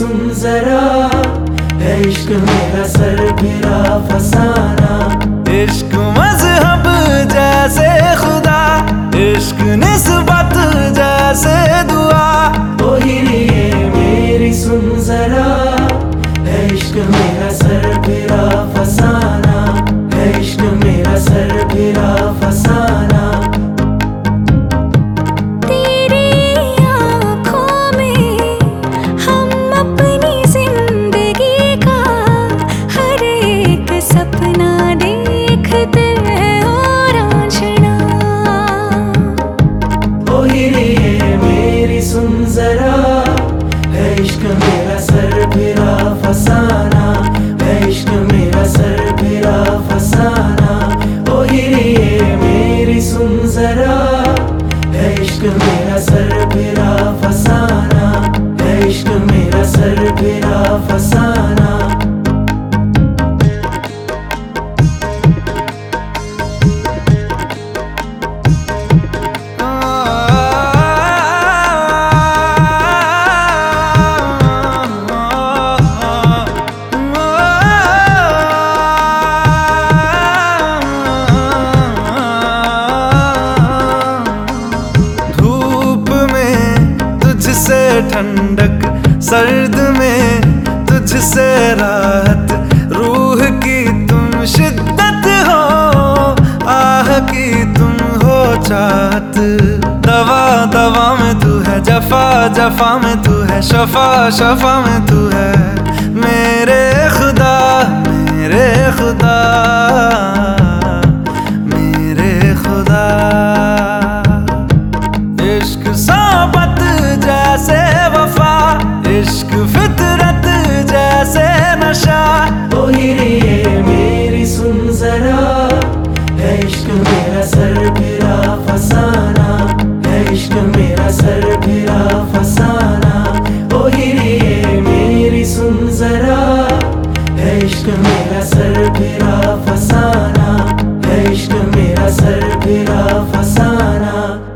सुन जरा, है इश्क मेरा सर फिरा फसाना। इश्क मजहब जैसे खुदा, इश्क निस्बत जैसे दुआ। ओ हिरिए मेरी सुन जरा, है इश्क मेरा सर फिरा फसाना, है इश्क मेरा सर फिरा फसाना। सुन जरा, है इश्क मेरा सर फिरा फसाना, है इश्क मेरा सर फिरा फसाना। ओ हिरिए मेरी सुन जरा, है इश्क मेरा सर फिरा फसाना, है इश्क मेरा सर फिरा फसाना। ठंडक सर्द में तुझसे राहत, रूह की तुम शिद्दत हो, आह की तुम हो चाहत। दवा दवा में तू है, जफा जफा में तू है, शफा शफा में तू है। मेरे खुदा मेरे खुदा मेरे खुदा, इश्क सोबत जैसे वफा, इश्क फितरत जैसे नशा। ओ हिरिए मेरी सुन जरा, है इश्क मेरा सर फिरा फसाना, है इश्क मेरा सर फिरा फसाना। ओ हिरिए मेरी सुन जरा, है इश्क मेरा सर फिरा फसाना, है इश्क मेरा सर फिरा फसाना।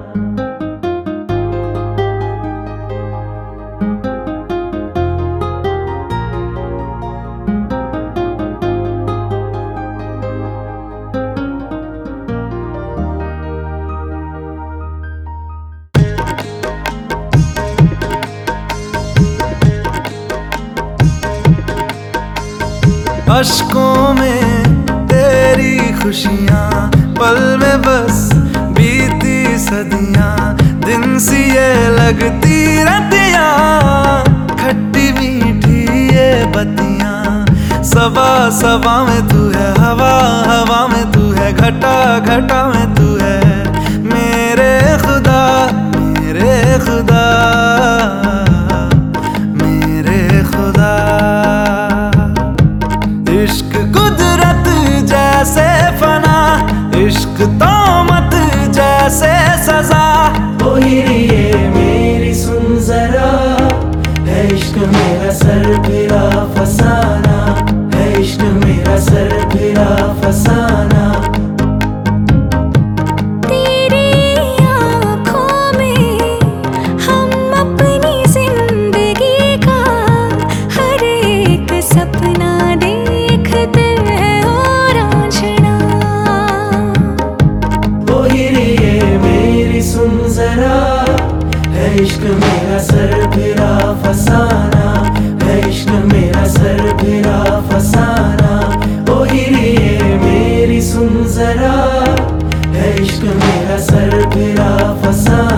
अश्कों में तेरी खुशियाँ, पल में बस बीती सदियाँ। दिन सी ये लगती रतियाँ, खट्टी मीठी ये बतियाँ। सबा सबा में तू है, हवा हवा में तू है, घटा घटा में तू है। मेरे खुदा मेरे खुदा मेरे खुदा, इश्क कुदरत जैसे फना, इश्क तोमत जैसे सजा। ओ हिरिए मेरी सुन जरा, है इश्क मेरा सर फिरा फसाना, है इश्क मेरा सर फिरा फसाना। सुन जरा, है इश्क मेरा सर फिरा फसाना, है इश्क मेरा सर फिरा फसाना। ओ हिरिए मेरी सुन जरा, है इश्क मेरा सर फिरा फसाना।